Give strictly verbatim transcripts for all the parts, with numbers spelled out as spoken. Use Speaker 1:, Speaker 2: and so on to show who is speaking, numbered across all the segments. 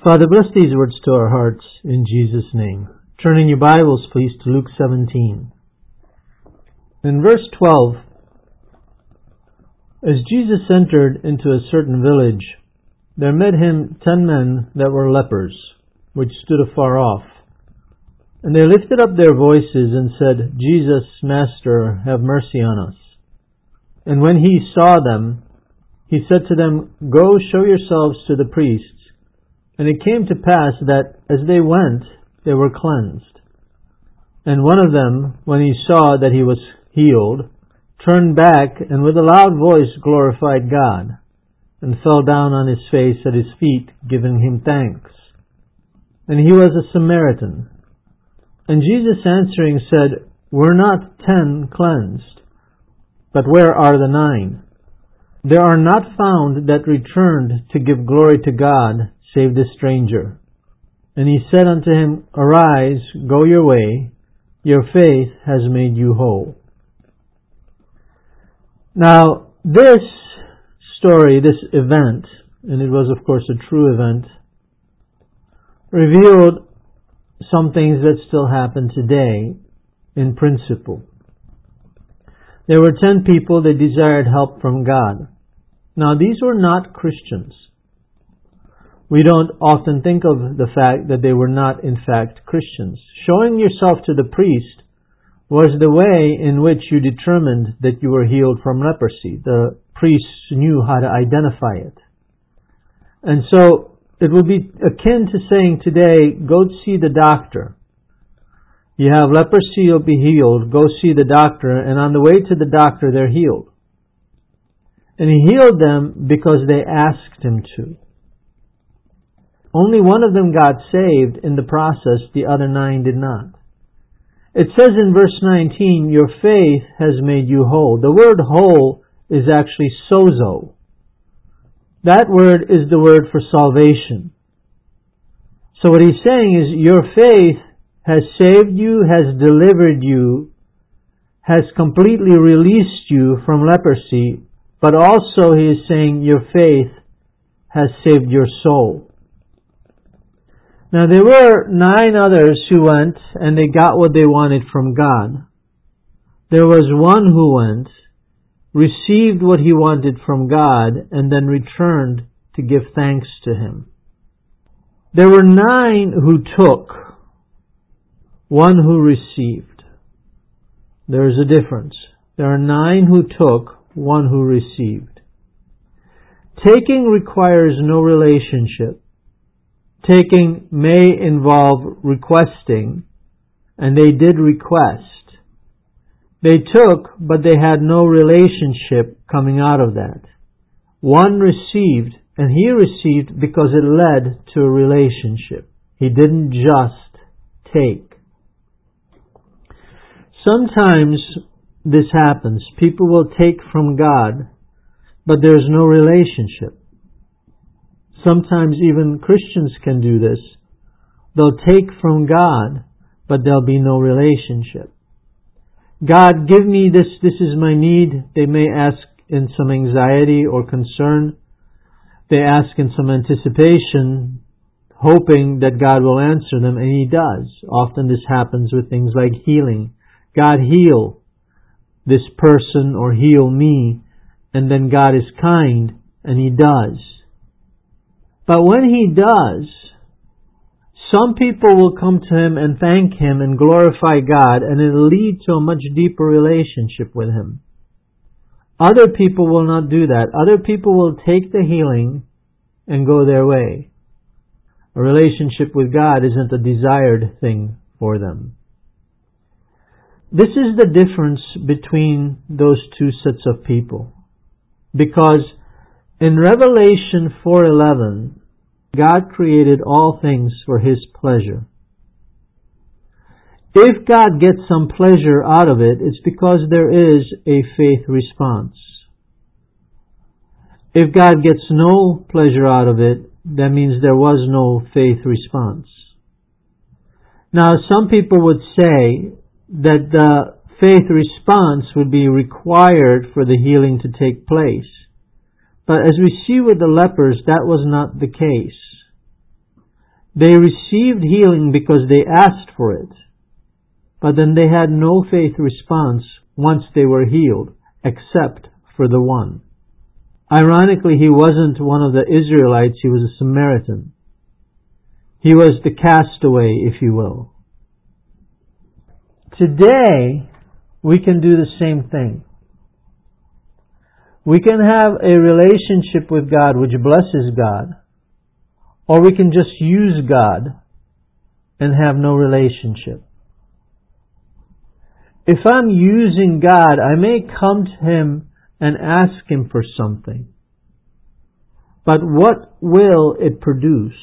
Speaker 1: Father, bless these words to our hearts in Jesus' name. Turn in your Bibles, please, to Luke seventeen. In verse twelve, as Jesus entered into a certain village, there met him ten men that were lepers, which stood afar off. And they lifted up their voices and said, Jesus, Master, have mercy on us. And when he saw them, he said to them, Go show yourselves to the priests. And it came to pass that as they went, they were cleansed. And one of them, when he saw that he was healed, turned back and with a loud voice glorified God, and fell down on his face at his feet, giving him thanks. And he was a Samaritan. And Jesus answering said, Were not ten cleansed? But where are the nine? There are not found that returned to give glory to God, save this stranger. And he said unto him, Arise, go your way, your faith has made you whole. Now, this story, this event, and it was of course a true event, revealed some things that still happen today in principle. There were ten people that desired help from God. Now, these were not Christians. We don't often think of the fact that they were not, in fact, Christians. Showing yourself to the priest was the way in which you determined that you were healed from leprosy. The priests knew how to identify it. And so it would be akin to saying today, go see the doctor. You have leprosy, you'll be healed. Go see the doctor. And on the way to the doctor, they're healed. And he healed them because they asked him to. Only one of them got saved in the process, the other nine did not. It says in verse nineteen, your faith has made you whole. The word whole is actually sozo. That word is the word for salvation. So what he's saying is your faith has saved you, has delivered you, has completely released you from leprosy, but also he is saying your faith has saved your soul. Now there were nine others who went and they got what they wanted from God. There was one who went, received what he wanted from God, and then returned to give thanks to Him. There were nine who took, one who received. There is a difference. There are nine who took, one who received. Taking requires no relationship. Taking may involve requesting, and they did request. They took, but they had no relationship coming out of that. One received, and he received because it led to a relationship. He didn't just take. Sometimes this happens. People will take from God, but there's no relationship. Sometimes even Christians can do this. They'll take from God, but there'll be no relationship. God, give me this, this is my need. They may ask in some anxiety or concern. They ask in some anticipation, hoping that God will answer them, and He does. Often this happens with things like healing. God, heal this person or heal me, and then God is kind, and He does. But when He does, some people will come to Him and thank Him and glorify God, and it will lead to a much deeper relationship with Him. Other people will not do that. Other people will take the healing and go their way. A relationship with God isn't a desired thing for them. This is the difference between those two sets of people. Because in Revelation four eleven, God created all things for His pleasure. If God gets some pleasure out of it, it's because there is a faith response. If God gets no pleasure out of it, that means there was no faith response. Now, some people would say that the faith response would be required for the healing to take place. But as we see with the lepers, that was not the case. They received healing because they asked for it, but then they had no faith response once they were healed, except for the one. Ironically, he wasn't one of the Israelites, he was a Samaritan. He was the castaway, if you will. Today, we can do the same thing. We can have a relationship with God which blesses God, or we can just use God and have no relationship. If I'm using God, I may come to Him and ask Him for something. But what will it produce?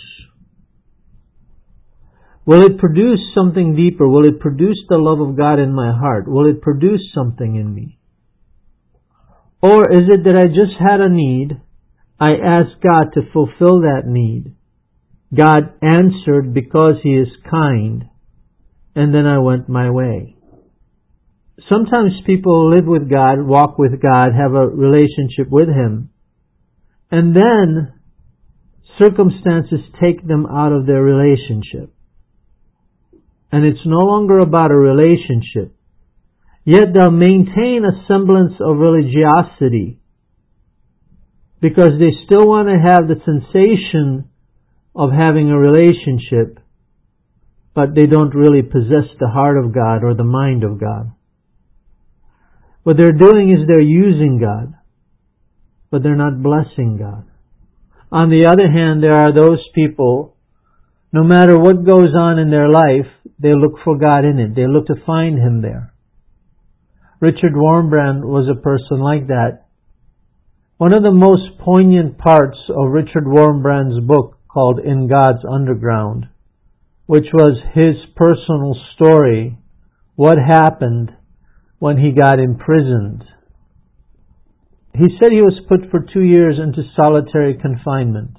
Speaker 1: Will it produce something deeper? Will it produce the love of God in my heart? Will it produce something in me? Or is it that I just had a need, I asked God to fulfill that need. God answered because He is kind, and then I went my way. Sometimes people live with God, walk with God, have a relationship with Him, and then circumstances take them out of their relationship. And it's no longer about a relationship. Yet they'll maintain a semblance of religiosity because they still want to have the sensation of having a relationship, but they don't really possess the heart of God or the mind of God. What they're doing is they're using God, but they're not blessing God. On the other hand, there are those people, no matter what goes on in their life, they look for God in it. They look to find Him there. Richard Wurmbrand was a person like that. One of the most poignant parts of Richard Wurmbrand's book called In God's Underground, which was his personal story, what happened when he got imprisoned. He said he was put for two years into solitary confinement.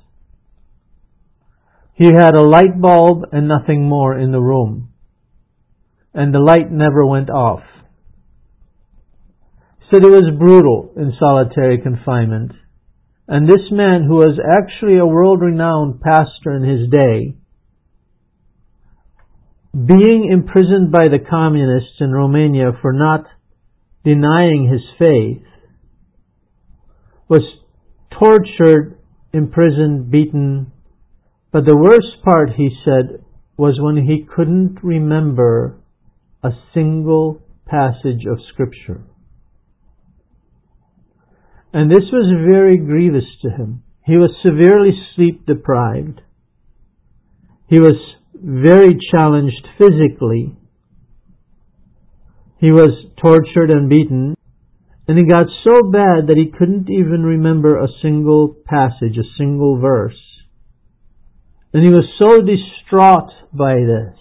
Speaker 1: He had a light bulb and nothing more in the room, and the light never went off. He said it was brutal in solitary confinement, and this man, who was actually a world-renowned pastor in his day, being imprisoned by the communists in Romania for not denying his faith, was tortured, imprisoned, beaten. But the worst part, he said, was when he couldn't remember a single passage of Scripture. And this was very grievous to him. He was severely sleep deprived. He was very challenged physically. He was tortured and beaten. And it got so bad that he couldn't even remember a single passage, a single verse. And he was so distraught by this.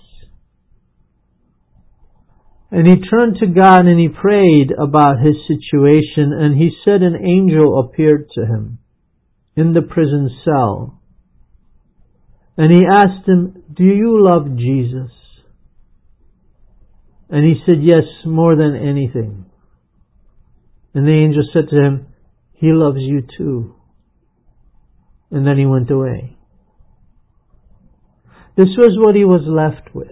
Speaker 1: And he turned to God and he prayed about his situation, and he said an angel appeared to him in the prison cell. And he asked him, "Do you love Jesus?" And he said, "Yes, more than anything." And the angel said to him, "He loves you too." And then he went away. This was what he was left with.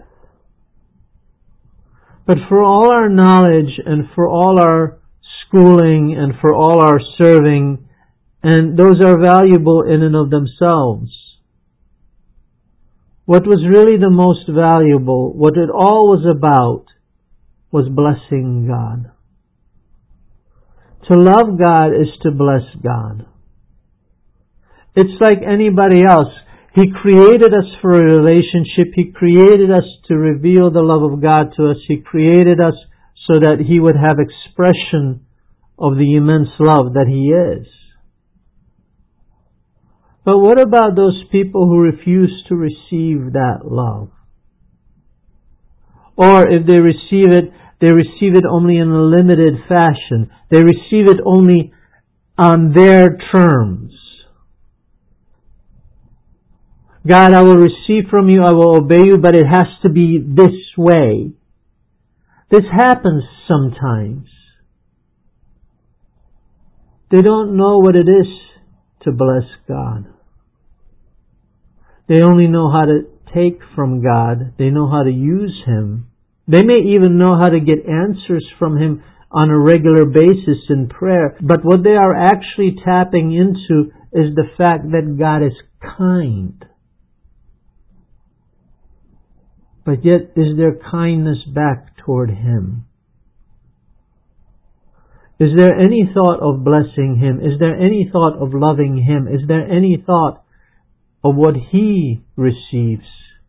Speaker 1: But for all our knowledge and for all our schooling and for all our serving, and those are valuable in and of themselves, what was really the most valuable, what it all was about, was blessing God. To love God is to bless God. It's like anybody else. He created us for a relationship. He created us to reveal the love of God to us. He created us so that He would have expression of the immense love that He is. But what about those people who refuse to receive that love? Or if they receive it, they receive it only in a limited fashion. They receive it only on their terms. God, I will receive from you, I will obey you, but it has to be this way. This happens sometimes. They don't know what it is to bless God. They only know how to take from God. They know how to use Him. They may even know how to get answers from Him on a regular basis in prayer. But what they are actually tapping into is the fact that God is kind. But yet, is there kindness back toward Him? Is there any thought of blessing Him? Is there any thought of loving Him? Is there any thought of what He receives?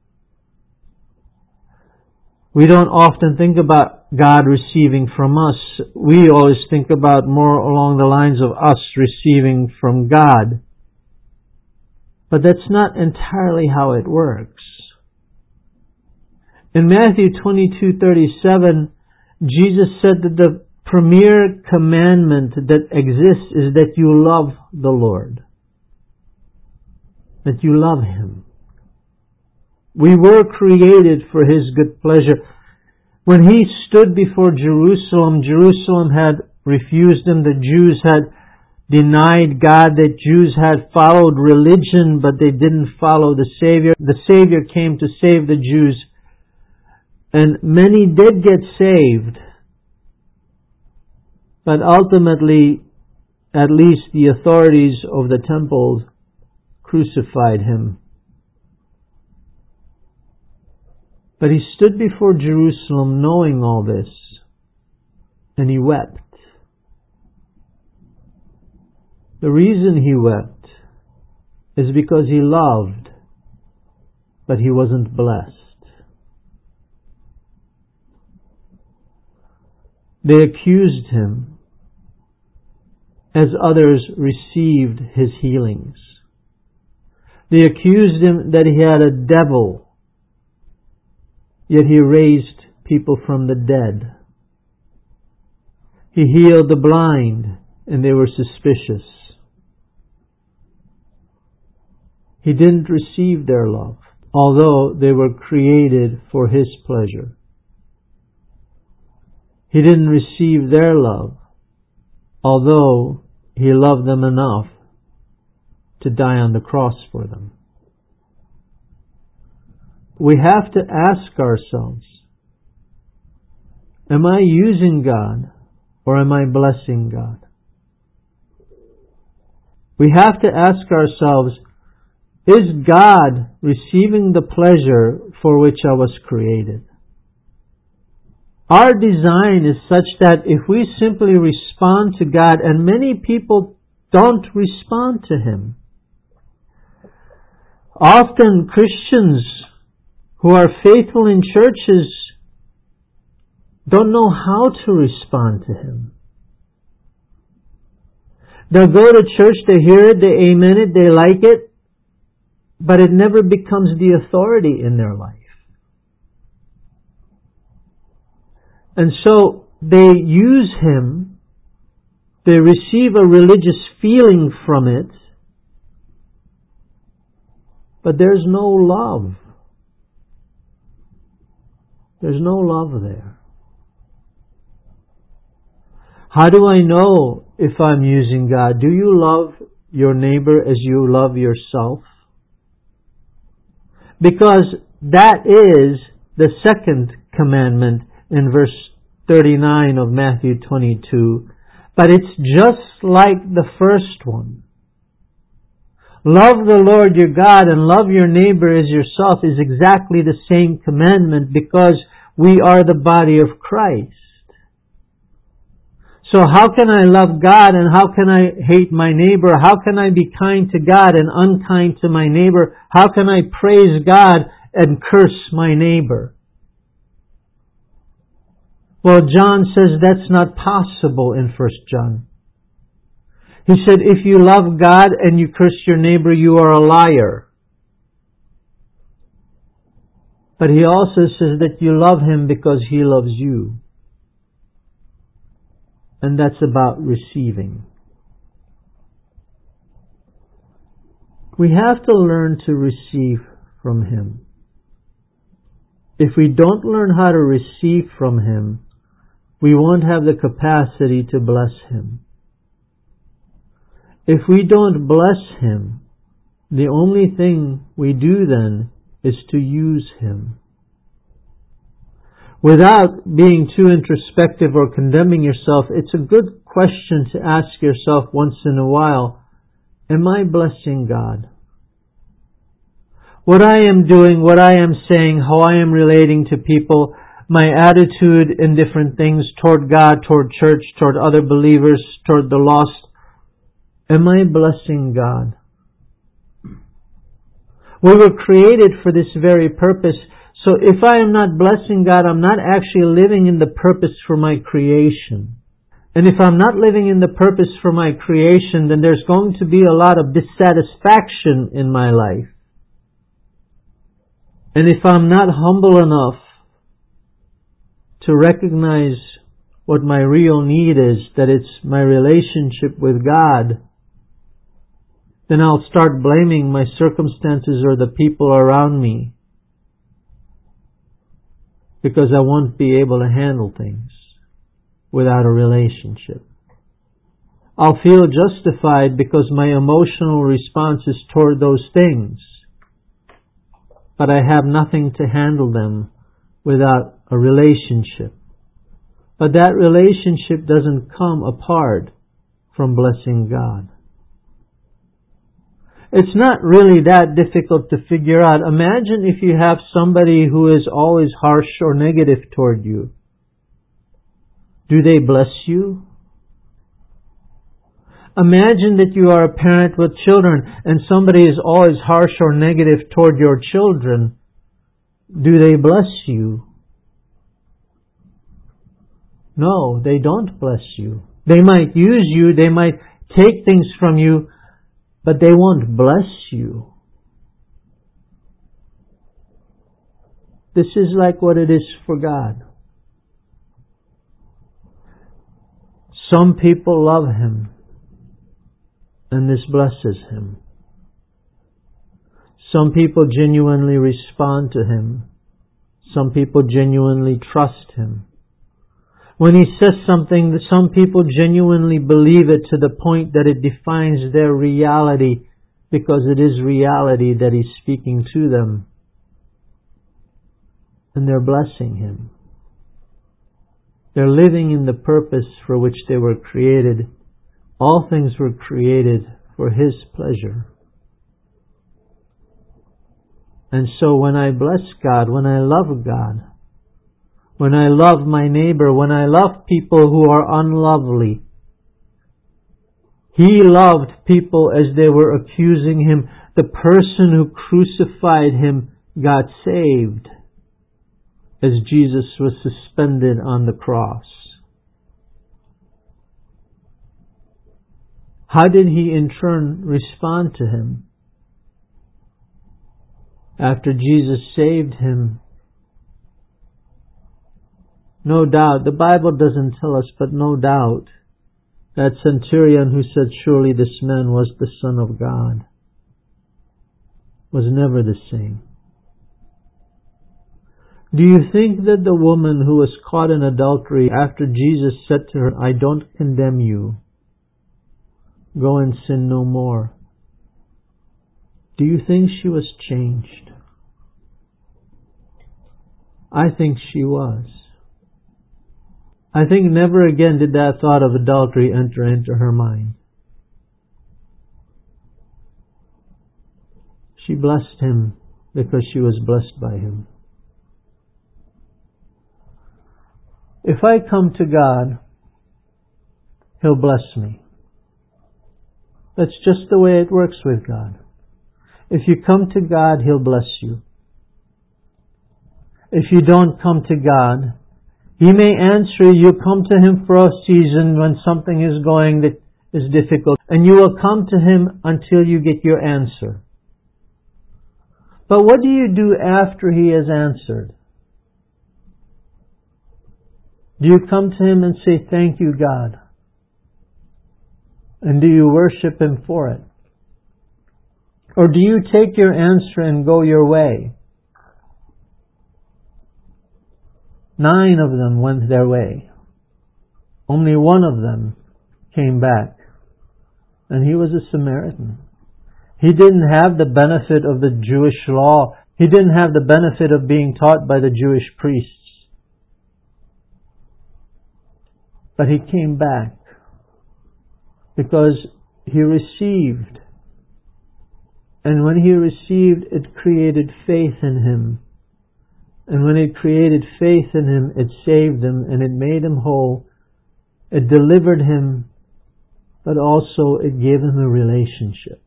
Speaker 1: We don't often think about God receiving from us. We always think about more along the lines of us receiving from God. But that's not entirely how it works. In Matthew twenty-two thirty-seven, Jesus said that the premier commandment that exists is that you love the Lord. That you love Him. We were created for His good pleasure. When He stood before Jerusalem, Jerusalem had refused Him. The Jews had denied God. The Jews had followed religion, but they didn't follow the Savior. The Savior came to save the Jews. And many did get saved. But ultimately, at least the authorities of the temple crucified Him. But He stood before Jerusalem knowing all this, and He wept. The reason He wept is because He loved, but He wasn't blessed. They accused Him as others received His healings. They accused Him that He had a devil, yet He raised people from the dead. He healed the blind, and they were suspicious. He didn't receive their love, although they were created for His pleasure. He didn't receive their love, although He loved them enough to die on the cross for them. We have to ask ourselves, am I using God or am I blessing God? We have to ask ourselves, is God receiving the pleasure for which I was created? Our design is such that if we simply respond to God, and many people don't respond to Him. Often Christians who are faithful in churches don't know how to respond to Him. They'll go to church, they hear it, they amen it, they like it, but it never becomes the authority in their life. And so they use Him, they receive a religious feeling from it, but there's no love. There's no love there. How do I know if I'm using God? Do you love your neighbor as you love yourself? Because that is the second commandment in verse thirty-nine of Matthew twenty-two. But it's just like the first one. Love the Lord your God and love your neighbor as yourself is exactly the same commandment because we are the body of Christ. So how can I love God and how can I hate my neighbor? How can I be kind to God and unkind to my neighbor? How can I praise God and curse my neighbor? Well, John says that's not possible in First John. He said, if you love God and you curse your neighbor, you are a liar. But he also says that you love Him because He loves you. And that's about receiving. We have to learn to receive from Him. If we don't learn how to receive from Him, we won't have the capacity to bless Him. If we don't bless Him, the only thing we do then is to use Him. Without being too introspective or condemning yourself, it's a good question to ask yourself once in a while, am I blessing God? What I am doing, what I am saying, how I am relating to people, my attitude in different things toward God, toward church, toward other believers, toward the lost, am I blessing God? We were created for this very purpose. So if I am not blessing God, I'm not actually living in the purpose for my creation. And if I'm not living in the purpose for my creation, then there's going to be a lot of dissatisfaction in my life. And if I'm not humble enough to recognize what my real need is, that it's my relationship with God, then I'll start blaming my circumstances or the people around me, because I won't be able to handle things without a relationship. I'll feel justified because my emotional response is toward those things, but I have nothing to handle them without a relationship. But that relationship doesn't come apart from blessing God. It's not really that difficult to figure out. Imagine if you have somebody who is always harsh or negative toward you. Do they bless you? Imagine that you are a parent with children and somebody is always harsh or negative toward your children. Do they bless you? No, they don't bless you. They might use you, they might take things from you, but they won't bless you. This is like what it is for God. Some people love Him, and this blesses Him. Some people genuinely respond to Him. Some people genuinely trust Him. When He says something, some people genuinely believe it to the point that it defines their reality, because it is reality that He's speaking to them. And they're blessing Him. They're living in the purpose for which they were created. All things were created for His pleasure. And so when I bless God, when I love God, when I love my neighbor, when I love people who are unlovely, He loved people as they were accusing Him. The person who crucified Him got saved as Jesus was suspended on the cross. How did He in turn respond to Him? After Jesus saved him, no doubt, the Bible doesn't tell us, but no doubt, that centurion who said, surely this man was the Son of God, was never the same. Do you think that the woman who was caught in adultery, after Jesus said to her, I don't condemn you, go and sin no more, do you think she was changed? I think she was. I think never again did that thought of adultery enter into her mind. She blessed him because she was blessed by him. If I come to God, He'll bless me. That's just the way it works with God. If you come to God, He'll bless you. If you don't come to God, He may answer you. Come to Him for a season when something is going that is difficult, and you will come to Him until you get your answer. But what do you do after He has answered? Do you come to Him and say, thank you, God? And do you worship Him for it? Or do you take your answer and go your way? Nine of them went their way. Only one of them came back. And he was a Samaritan. He didn't have the benefit of the Jewish law He didn't have the benefit of being taught by the Jewish priests. But he came back because he received. And when he received, it created faith in him. And when it created faith in him, it saved him and it made him whole. It delivered him, but also it gave him a relationship.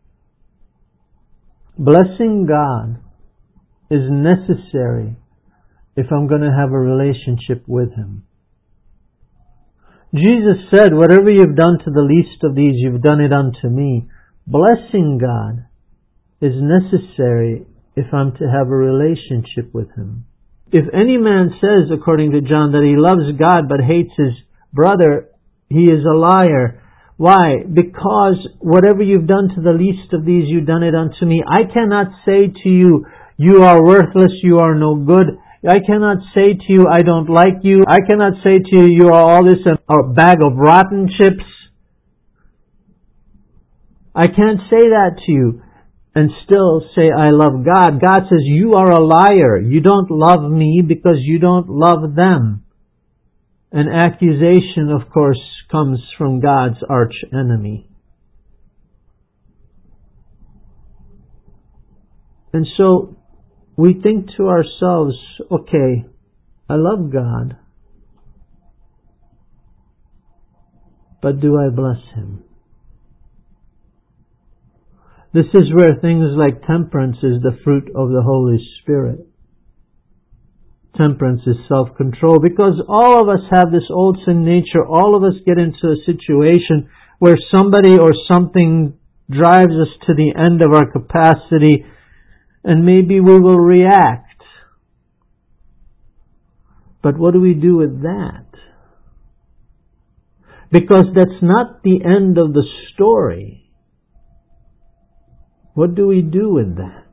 Speaker 1: Blessing God is necessary if I'm going to have a relationship with Him. Jesus said, whatever you've done to the least of these, you've done it unto me. Blessing God is necessary if I'm to have a relationship with Him. If any man says, according to John, that he loves God but hates his brother, he is a liar. Why? Because whatever you've done to the least of these, you've done it unto me. I cannot say to you, you are worthless, you are no good. I cannot say to you, I don't like you. I cannot say to you, you are all this a bag of rotten chips. I can't say that to you and still say I love God. God says, you are a liar. You don't love me because you don't love them. An accusation, of course, comes from God's arch enemy. And so we think to ourselves, okay, I love God, but do I bless Him? This is where things like temperance is the fruit of the Holy Spirit. Temperance is self-control, because all of us have this old sin nature. All of us get into a situation where somebody or something drives us to the end of our capacity, and maybe we will react. But what do we do with that? Because that's not the end of the story. What do we do with that?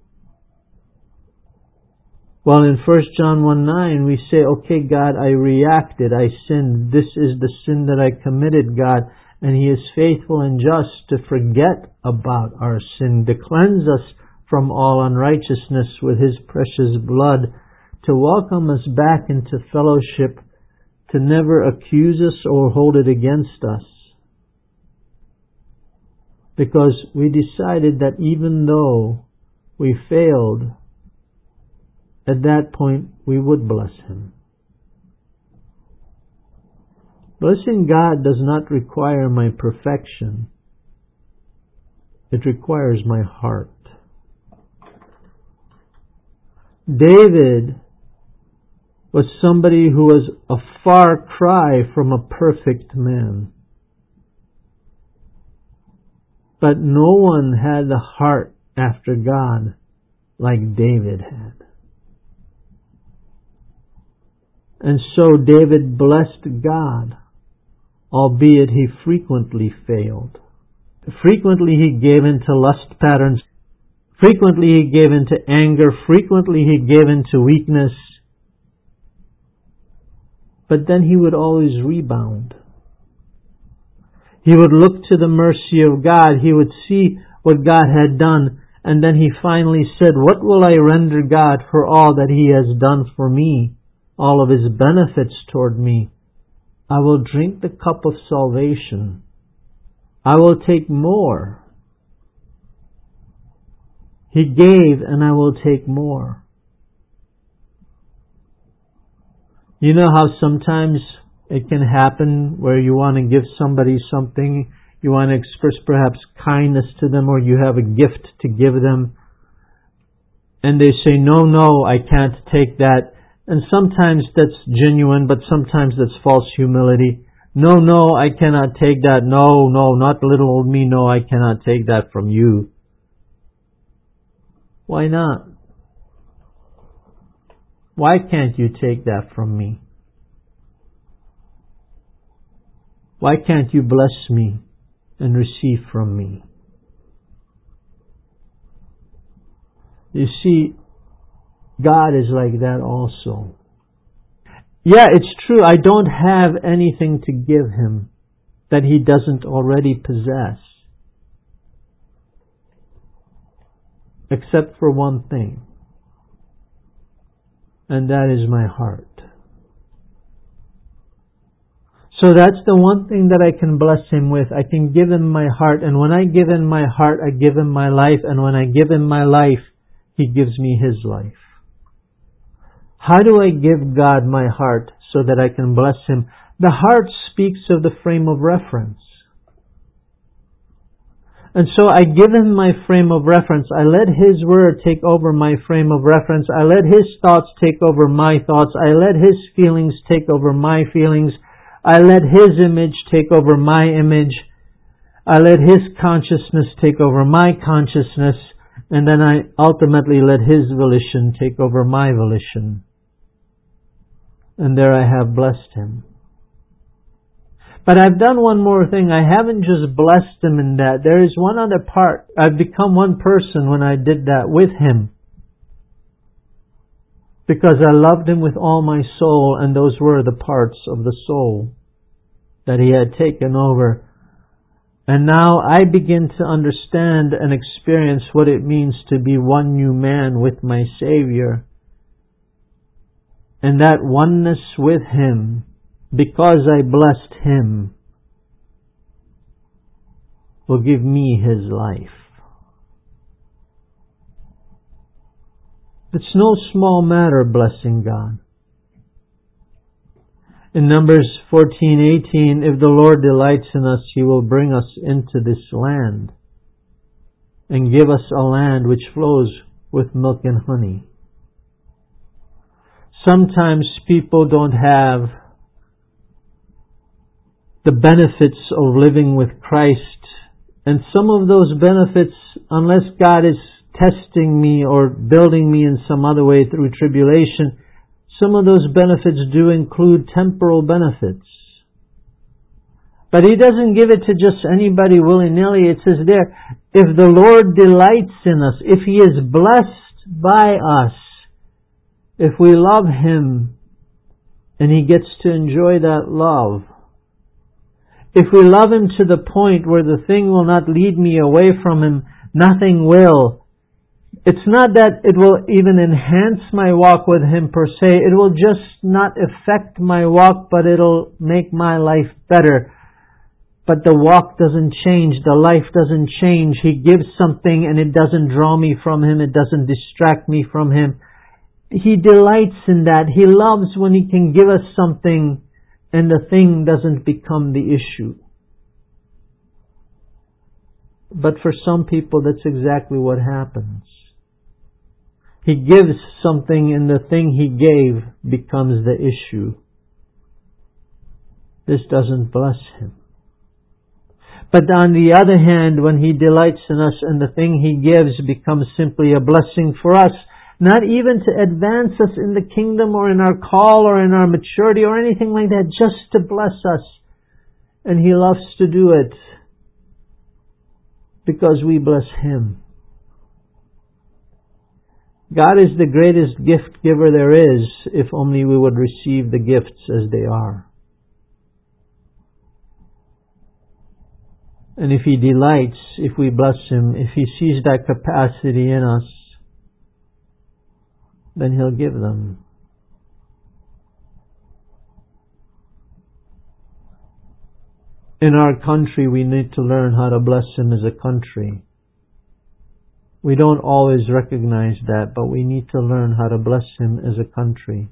Speaker 1: Well, in First John one nine, we say, okay, God, I reacted, I sinned. This is the sin that I committed, God. And He is faithful and just to forget about our sin, to cleanse us from all unrighteousness with His precious blood, to welcome us back into fellowship, to never accuse us or hold it against us. Because we decided that even though we failed, at that point we would bless Him. Blessing God does not require my perfection. It requires my heart. David was somebody who was a far cry from a perfect man. But no one had the heart after God like David had. And so David blessed God, albeit he frequently failed. Frequently he gave in to lust patterns. Frequently he gave in to anger. Frequently he gave in to weakness. But then he would always rebound. He would look to the mercy of God. He would see what God had done. And then he finally said, what will I render God for all that He has done for me? All of His benefits toward me. I will drink the cup of salvation. I will take more. He gave and I will take more. You know how sometimes it can happen where you want to give somebody something, you want to express perhaps kindness to them, or you have a gift to give them, and they say, no, no, I can't take that. And sometimes that's genuine, but sometimes that's false humility. No, no, I cannot take that. No, no, not little old me. No, I cannot take that from you. Why not? Why can't you take that from me? Why can't you bless me and receive from me? You see, God is like that also. Yeah, it's true, I don't have anything to give Him that He doesn't already possess. Except for one thing. and that is my heart. So that's the one thing that I can bless Him with. I can give Him my heart, and when I give Him my heart, I give Him my life, and when I give Him my life, He gives me His life. How do I give God my heart so that I can bless Him? The heart speaks of the frame of reference. And so I give Him my frame of reference. I let His Word take over my frame of reference. I let His thoughts take over my thoughts. I let His feelings take over my feelings. I let His image take over my image. I let His consciousness take over my consciousness. And then I ultimately let His volition take over my volition. And there I have blessed Him. But I've done one more thing. I haven't just blessed Him in that. There is one other part. I've become one person when I did that with Him. Because I loved Him with all my soul, and those were the parts of the soul that He had taken over. And now I begin to understand and experience what it means to be one new man with my Savior. And that oneness with Him, because I blessed Him, will give me His life. It's no small matter blessing God. In Numbers fourteen eighteen, if the Lord delights in us, He will bring us into this land and give us a land which flows with milk and honey. Sometimes people don't have the benefits of living with Christ. And some of those benefits, unless God is testing me or building me in some other way through tribulation, some of those benefits do include temporal benefits. But He doesn't give it to just anybody willy-nilly. It says there, if the Lord delights in us, if He is blessed by us, if we love Him and He gets to enjoy that love, if we love Him to the point where the thing will not lead me away from Him, nothing will. It's not that it will even enhance my walk with Him per se. It will just not affect my walk, but it'll make my life better. But the walk doesn't change. The life doesn't change. He gives something and it doesn't draw me from Him. It doesn't distract me from Him. He delights in that. He loves when He can give us something and the thing doesn't become the issue. But for some people, that's exactly what happens. He gives something and the thing He gave becomes the issue. This doesn't bless Him. But on the other hand, when He delights in us and the thing He gives becomes simply a blessing for us, not even to advance us in the kingdom or in our call or in our maturity or anything like that, just to bless us. And He loves to do it because we bless Him. God is the greatest gift giver there is, if only we would receive the gifts as they are. And if He delights, if we bless Him, if He sees that capacity in us, then He'll give them. In our country, we need to learn how to bless Him as a country. We don't always recognize that, but we need to learn how to bless Him as a country.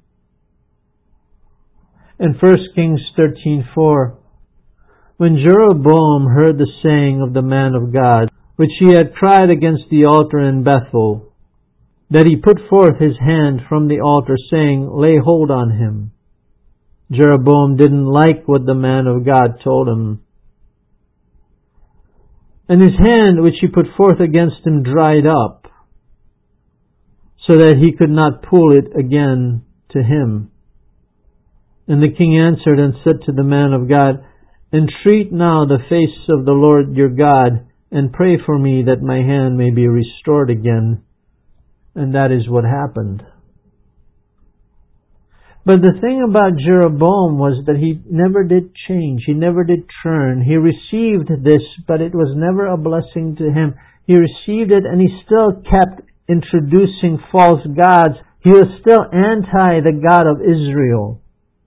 Speaker 1: In First Kings thirteen four, when Jeroboam heard the saying of the man of God, which he had cried against the altar in Bethel, that he put forth his hand from the altar, saying, lay hold on him. Jeroboam didn't like what the man of God told him. And his hand which he put forth against him dried up, so that he could not pull it again to him. And the king answered and said to the man of God, entreat now the face of the Lord your God, and pray for me that my hand may be restored again. And that is what happened. But the thing about Jeroboam was that he never did change. He never did turn. He received this, but it was never a blessing to him. He received it and he still kept introducing false gods He was still anti the God of Israel.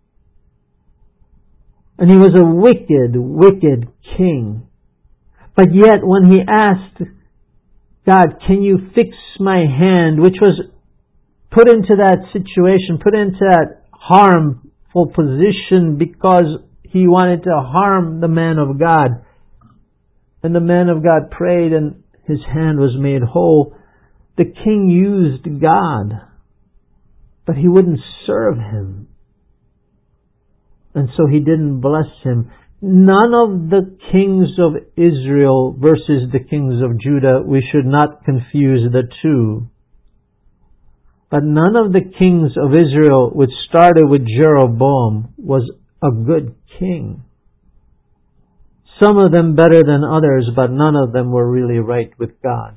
Speaker 1: And he was a wicked, wicked king. But yet when he asked God, can you fix my hand, which was put into that situation, put into that harmful position because he wanted to harm the man of God. And the man of God prayed and his hand was made whole. The king used God, but he wouldn't serve him. And so he didn't bless him. None of the kings of Israel versus the kings of Judah, we should not confuse the two. But none of the kings of Israel, which started with Jeroboam, was a good king. Some of them better than others, but none of them were really right with God.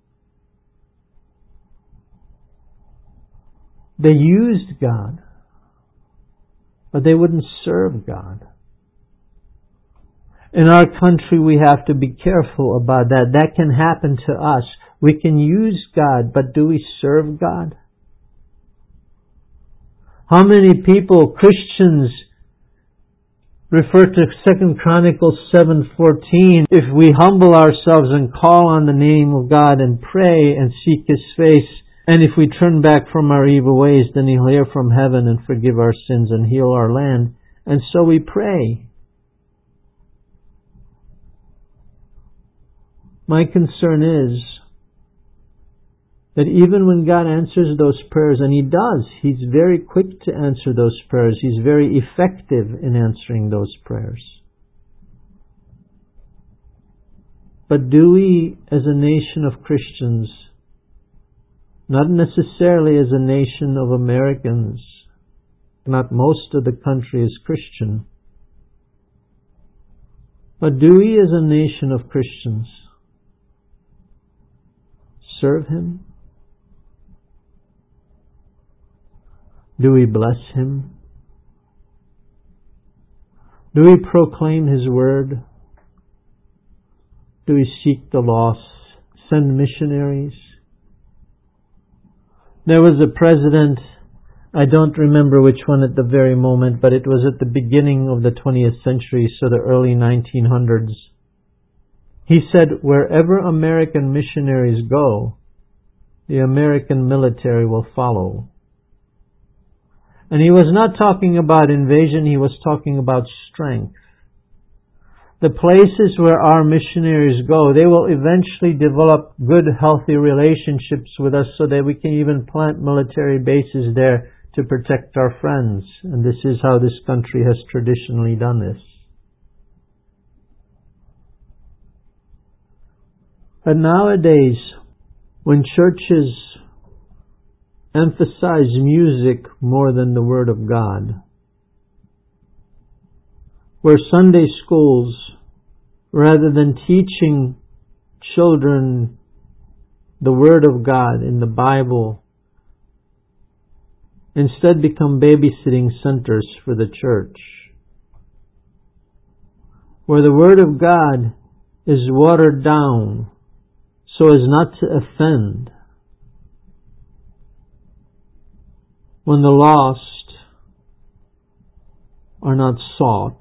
Speaker 1: They used God, but they wouldn't serve God. In our country, we have to be careful about that. That can happen to us. We can use God, but do we serve God? How many people, Christians, refer to Second Chronicles seven fourteen. If we humble ourselves and call on the name of God and pray and seek His face, and if we turn back from our evil ways, then He'll hear from heaven and forgive our sins and heal our land. And so we pray. My concern is that even when God answers those prayers, and He does, He's very quick to answer those prayers. He's very effective in answering those prayers. But do we, as a nation of Christians, not necessarily as a nation of Americans, not most of the country is Christian, but do we as a nation of Christians serve Him? Do we bless Him? Do we proclaim His word? Do we seek the lost? Send missionaries? There was a president, I don't remember which one at the very moment, but it was at the beginning of the twentieth century, so the early nineteen hundreds. He said, wherever American missionaries go, the American military will follow. And he was not talking about invasion, he was talking about strength. The places where our missionaries go, they will eventually develop good, healthy relationships with us so that we can even plant military bases there to protect our friends. And this is how this country has traditionally done this. But nowadays, when churches emphasize music more than the Word of God, where Sunday schools, rather than teaching children the Word of God in the Bible, instead become babysitting centers for the church, where the Word of God is watered down so as not to offend, when the lost are not sought.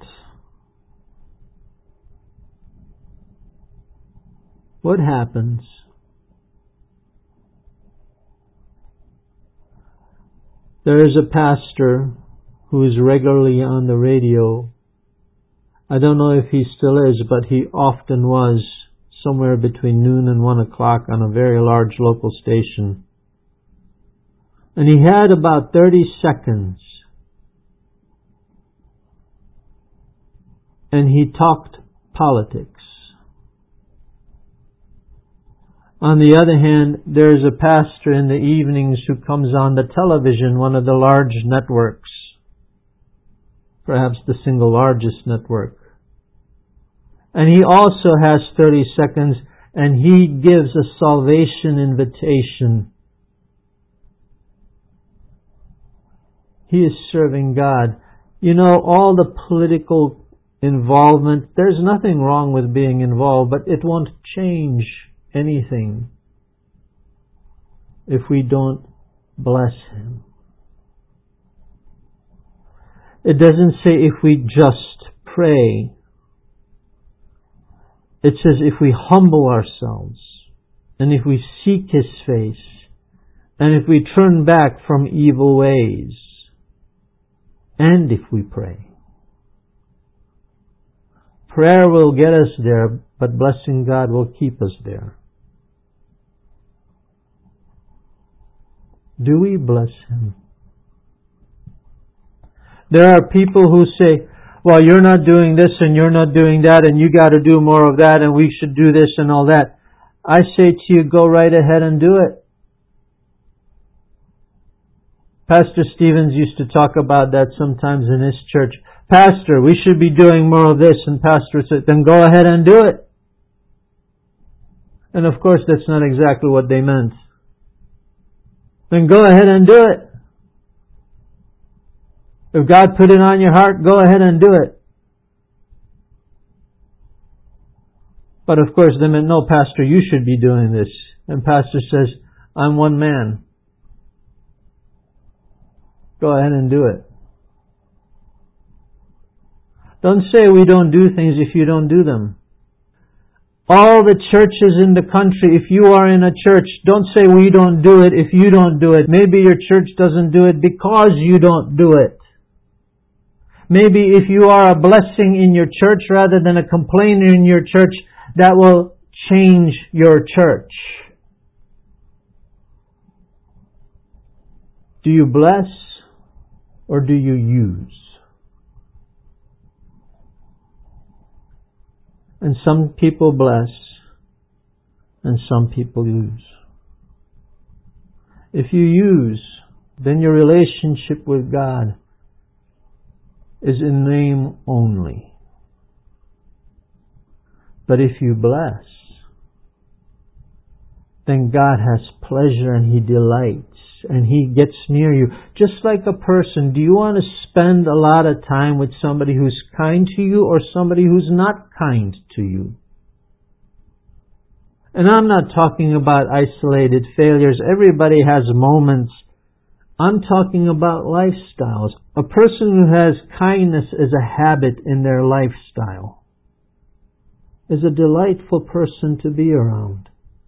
Speaker 1: What happens? There is a pastor who is regularly on the radio. I don't know if he still is, but he often was somewhere between noon and one o'clock on a very large local station. And he had about thirty seconds. And he talked politics. On the other hand, there is a pastor in the evenings who comes on the television, one of the large networks, perhaps the single largest network. And he also has thirty seconds, and he gives a salvation invitation. He is serving God. You know, all the political involvement, there's nothing wrong with being involved, but it won't change anything if we don't bless him. It doesn't say if we just pray. It says if we humble ourselves, and if we seek His face, and if we turn back from evil ways, and if we pray. Prayer will get us there, but blessing God will keep us there. Do we bless Him? There are people who say, well, you're not doing this and you're not doing that and you got to do more of that and we should do this and all that. I say to you, go right ahead and do it. Pastor Stevens used to talk about that sometimes in his church. Pastor, we should be doing more of this. And Pastor said, then go ahead and do it. And of course, that's not exactly what they meant. Then go ahead and do it. If God put it on your heart, go ahead and do it. But of course, they meant, no, Pastor, you should be doing this. And Pastor says, I'm one man. Go ahead and do it. Don't say we don't do things if you don't do them. All the churches in the country, if you are in a church, don't say we don't do it if you don't do it. Maybe your church doesn't do it because you don't do it. Maybe if you are a blessing in your church rather than a complainer in your church, that will change your church. Do you bless or do you use? And some people bless and some people use. If you use, then your relationship with God is in name only. But if you bless, then God has pleasure and He delights and He gets near you. Just like a person, do you want to spend a lot of time with somebody who's kind to you or somebody who's not kind to you? And I'm not talking about isolated failures. Everybody has moments. I'm talking about lifestyles. A person who has kindness as a habit in their lifestyle is a delightful person to be around.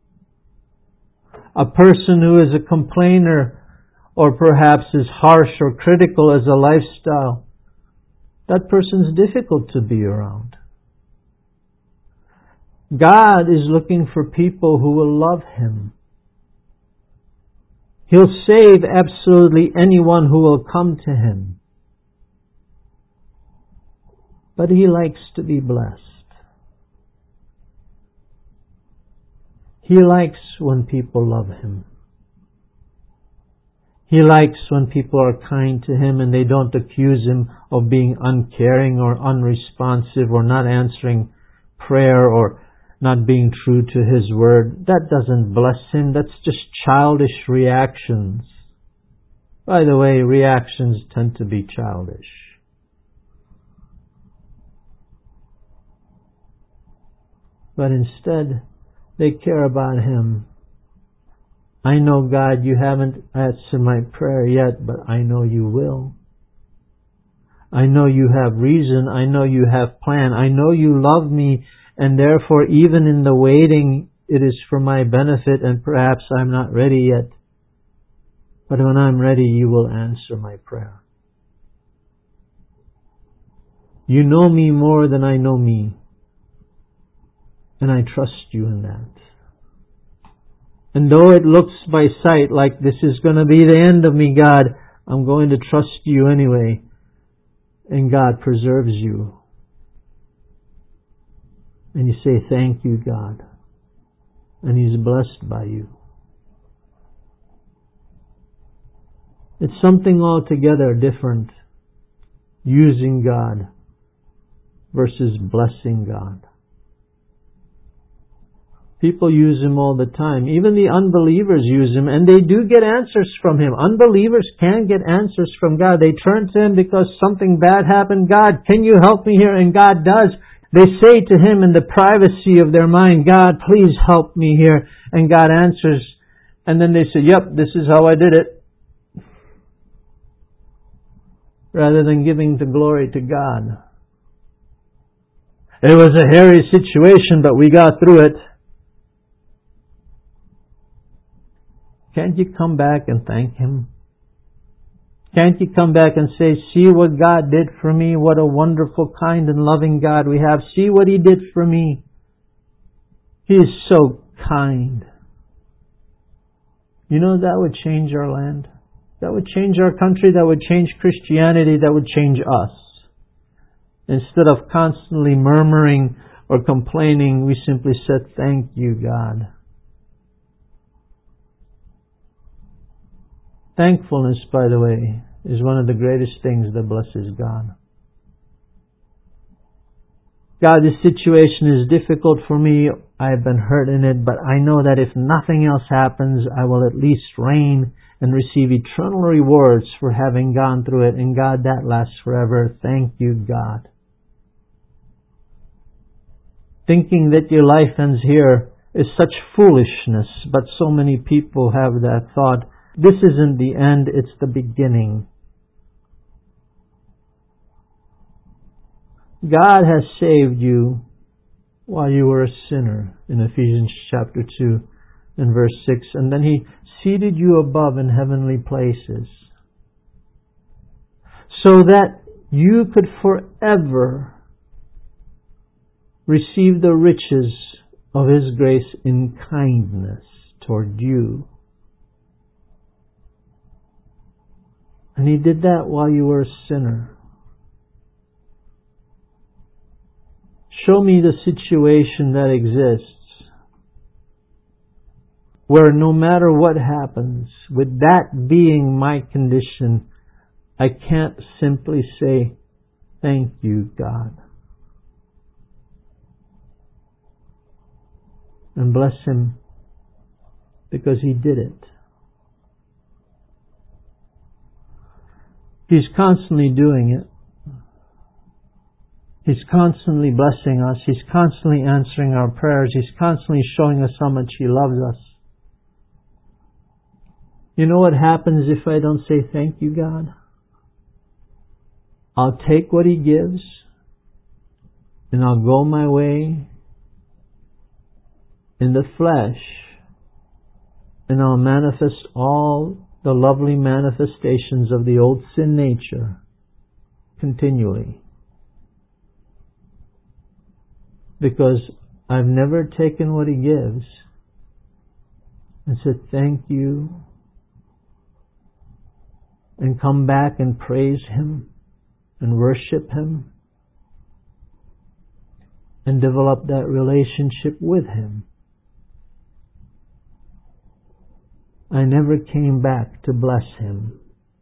Speaker 1: A person who is a complainer or perhaps is harsh or critical as a lifestyle, that person's difficult to be around. God is looking for people who will love Him. He'll save absolutely anyone who will come to Him. But He likes to be blessed. He likes when people love Him. He likes when people are kind to Him and they don't accuse Him of being uncaring or unresponsive or not answering prayer or not being true to His word. That doesn't bless Him. That's just childish reactions. By the way, reactions tend to be childish. But instead, they care about Him. I know, God, you haven't answered my prayer yet, but I know you will. I know you have reason. I know you have plan. I know you love me, and therefore even in the waiting, it is for my benefit, and perhaps I'm not ready yet. But when I'm ready, you will answer my prayer. You know me more than I know me. And I trust you in that. And though it looks by sight like this is going to be the end of me, God, I'm going to trust you anyway. And God preserves you. And you say, thank you, God. And He's blessed by you. It's something altogether different, using God versus blessing God. People use Him all the time. Even the unbelievers use Him, and they do get answers from Him. Unbelievers can get answers from God. They turn to Him because something bad happened. God, can you help me here? And God does. They say to Him in the privacy of their mind, God, please help me here. And God answers. And then they say, yep, this is how I did it. rather than giving the glory to God. It was a hairy situation, but we got through it. Can't you come back and thank Him? Can't you come back and say, see what God did for me? What a wonderful, kind, and loving God we have. See what He did for me. He is so kind. You know, that would change our land. That would change our country. That would change Christianity. That would change us. Instead of constantly murmuring or complaining, we simply said, thank you, God. Thankfulness, by the way, is one of the greatest things that blesses God. God, this situation is difficult for me. I've been hurt in it, but I know that if nothing else happens, I will at least reign and receive eternal rewards for having gone through it. And God, that lasts forever. Thank you, God. Thinking that your life ends here is such foolishness, but so many people have that thought. This isn't the end, it's the beginning. God has saved you while you were a sinner in Ephesians chapter two and verse six. And then He seated you above in heavenly places so that you could forever receive the riches of His grace in kindness toward you. And He did that while you were a sinner. Show me the situation that exists where no matter what happens, with that being my condition, I can't simply say, thank you, God. And bless Him because He did it. He's constantly doing it. He's constantly blessing us. He's constantly answering our prayers. He's constantly showing us how much He loves us. You know what happens if I don't say thank you, God? I'll take what He gives and I'll go my way in the flesh and I'll manifest all the lovely manifestations of the old sin nature continually. Because I've never taken what He gives and said thank you and come back and praise Him and worship Him and develop that relationship with Him. I never came back to bless Him.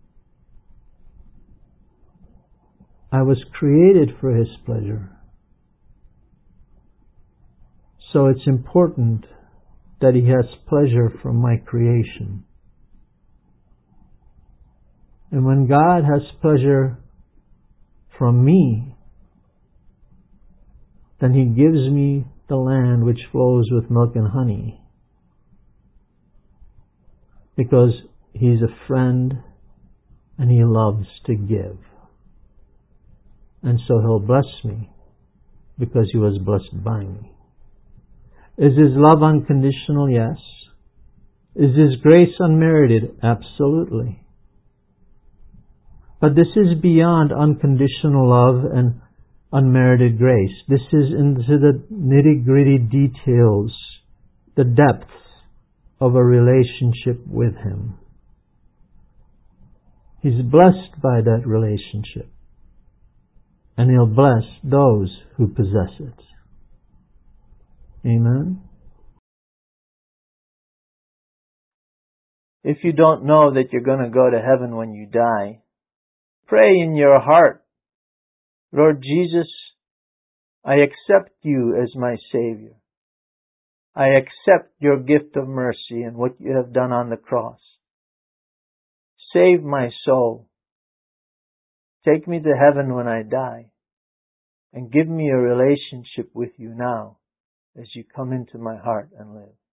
Speaker 1: I was created for His pleasure. So it's important that He has pleasure from my creation. And when God has pleasure from me, then He gives me the land which flows with milk and honey. Because He's a friend and He loves to give. And so He'll bless me because He was blessed by me. Is His love unconditional? Yes. Is His grace unmerited? Absolutely. But this is beyond unconditional love and unmerited grace. This is into the nitty-gritty details, the depths of a relationship with Him. He's blessed by that relationship. And He'll bless those who possess it. Amen. If you don't know that you're going to go to heaven when you die, pray in your heart, Lord Jesus, I accept You as my Savior. I accept Your gift of mercy and what You have done on the cross. Save my soul. Take me to heaven when I die, and give me a relationship with You now as You come into my heart and live.